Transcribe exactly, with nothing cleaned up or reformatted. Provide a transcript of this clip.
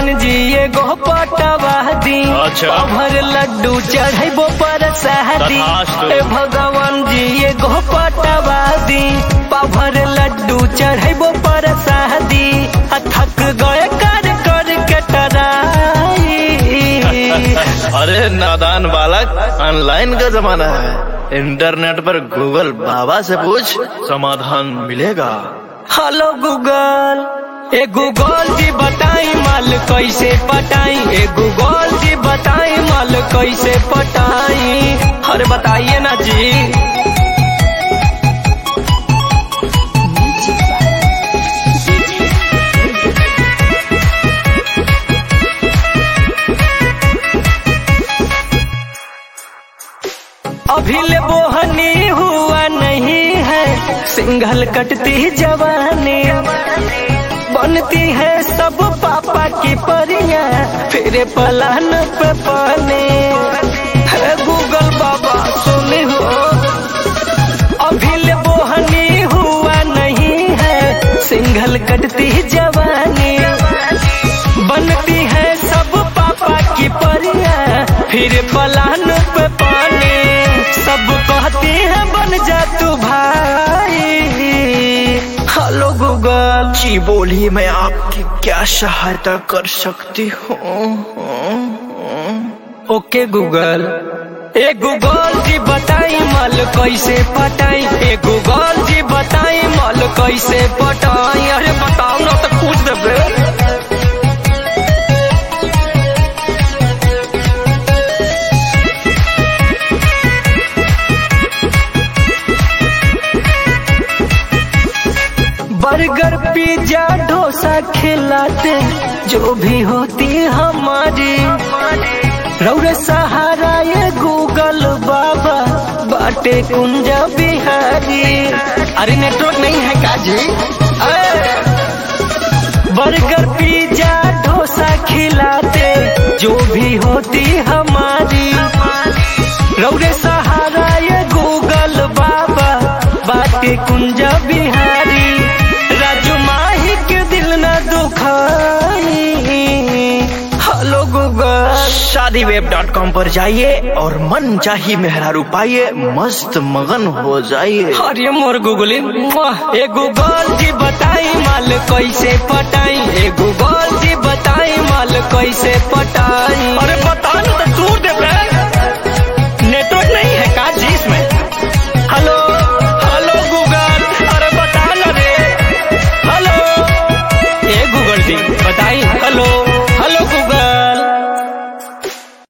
भगवान जी एगो पटवा दी। अच्छा। भर लड्डू चढ़ेबो पर शादी। ए भगवान जी एगो पटवा दी। भर लड्डू चढ़ेबो पर शादी। थक गए कर कर के टराई। अरे नादान बालक, ऑनलाइन का जमाना है, इंटरनेट पर गूगल बाबा से पूछ, समाधान मिलेगा। हेलो गूगल, ए गूगल जी बताई माल कैसे पटाई। ए गूगल जी बताई माल कैसे पटाई। अरे बताइए ना जी। अभी ले बोहनी हुआ नहीं है, सिंगल कटती जवानी। बनती है सब पापा की परियां, फिर पलान पे पाने। है गूगल बाबा सुनी हो, अभी ले बोहनी हुआ नहीं है, सिंगल कटती जवानी। बनती है सब पापा की परियां, फिर पलान पे पाने। सब कहती है बन जा तू भाई। हेलो गूगल जी बोलिए, मैं आपकी क्या सहायता कर सकती हूँ? ओके गूगल, ए गूगल जी बताई माल कैसे पटाई। ए गूगल जी बताई माल कैसे पटाई। अरे बताओ ना तो पूछ दे। बर्गर पिज्जा डोसा खिलाते जो भी होती हमारी। रौरे सहारा ये गूगल बाबा बाटे कुंजा बिहारी। अरे नेटवर्क नहीं है काजी। बर्गर पिज्जा डोसा खिलाते जो भी होती हमारी। रौरे सहारा ये गूगल बाबा बाटे Kunja Bihari. Hello Google, Shaadi web dot com पर जाइए और मन चाही मेहरारू पाइए, मस्त मगन हो जाइए। अरे मोर गूगली, ए गूगल जी बताई माल कैसे पटाई। ए गूगल जी बताई माल कैसे पटाई। अरे बता